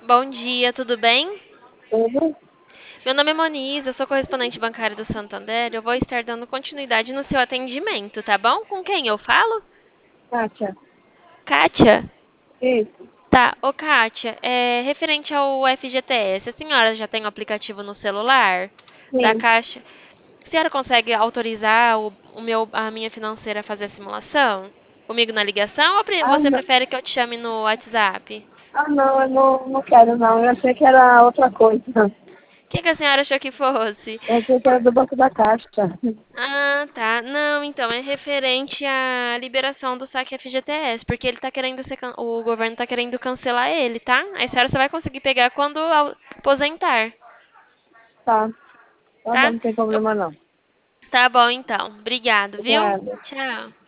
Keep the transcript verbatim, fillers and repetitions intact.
Bom dia, tudo bem? Tudo? Meu nome é Moniz, eu sou correspondente bancária do Santander. Eu vou estar dando continuidade no seu atendimento, tá bom? Com quem eu falo? Kátia. Kátia? Isso. Tá, ô Kátia, é referente ao F G T S, a senhora já tem o aplicativo no celular da Sim. Caixa? A senhora consegue autorizar o, o meu, a minha financeira a fazer a simulação? Comigo na ligação ou pre- Ah, você não. prefere que eu te chame no WhatsApp? Ah, não, eu não, não quero não. Eu achei que era outra coisa. O que, que a senhora achou que fosse? Eu achei que era do Banco da Caixa. Ah, tá. Não, então é referente à liberação do saque F G T S, porque ele tá querendo ser, can- o governo tá querendo cancelar ele, tá? A senhora só vai conseguir pegar quando au- aposentar, Tá. Tá bom, tá? não tem Eu- problema não. Tá bom então. Obrigado, viu? Obrigada. Tchau.